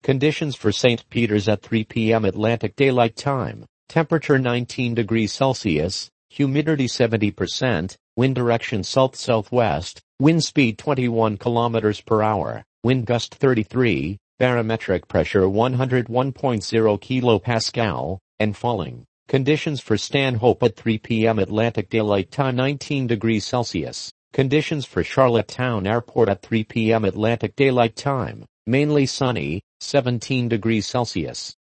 Conditions for St. Peter's at 3 p.m. Atlantic Daylight Time. Temperature 19 degrees Celsius, humidity 70%, wind direction south-southwest, wind speed 21 kilometers per hour, wind gust 33, barometric pressure 101.0 kilopascal, and falling. Conditions for Stanhope at 3 p.m. Atlantic Daylight Time 19 degrees Celsius. Conditions for Charlottetown Airport at 3 p.m. Atlantic Daylight Time. Mainly sunny, 17 degrees Celsius.